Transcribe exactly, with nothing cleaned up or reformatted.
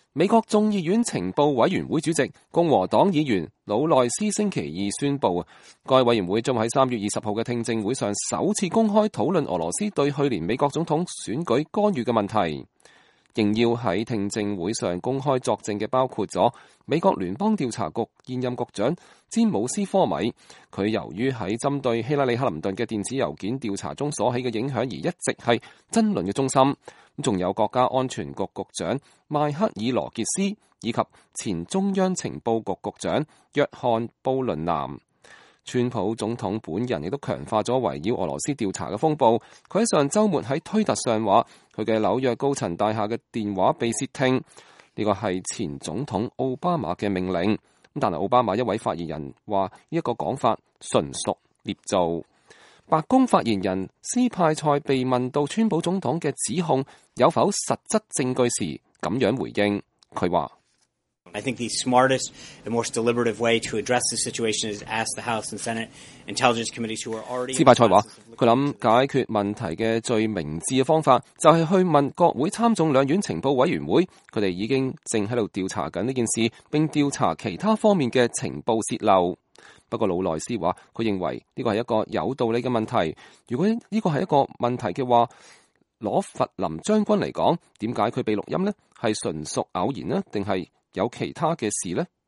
美國眾議院情報委員會主席共和黨議員魯內斯星期二宣布，該委員會將喺三月二十號嘅聽證會上首次公開討論俄羅斯對去年美國總統選舉干預嘅問題。應邀喺聽證會上公開作證嘅包括咗美國聯邦調查局現任局長詹姆斯科米，佢由於喺針對希拉里克林頓嘅電子郵件調查中所起嘅影響而一直係爭論嘅中心。仲有國家安全局局長邁克爾羅傑斯以及前中央情報局局長約翰布倫南。川普總統本人亦都強化咗圍繞俄羅斯調查嘅風暴。佢喺上週末喺推特上話，佢嘅紐約高層大廈嘅電話被竊聽，呢個係前總統奧巴馬嘅命令。但係奧巴馬一位發言人話呢一個講法純屬捏造。白宮發言人斯派塞被問到川普總統嘅指控有否實質證據時，咁樣回應，佢話 I think the smartest and most deliberative way to address this situation is ask the House and Senate Intelligence Committees who are already. 斯派塞話，佢諗解決問題嘅最明智嘅方法就係去問國會參眾兩院情報委員會，佢哋已經正喺度調查緊呢件事，並調查其他方面嘅情報洩漏。不過魯內斯話，佢認為呢個係一個有道理嘅問題。如果呢個係一個問題嘅話，攞弗林將軍嚟講，點解佢被錄音呢？係純屬偶然呢？定係有其他嘅事呢？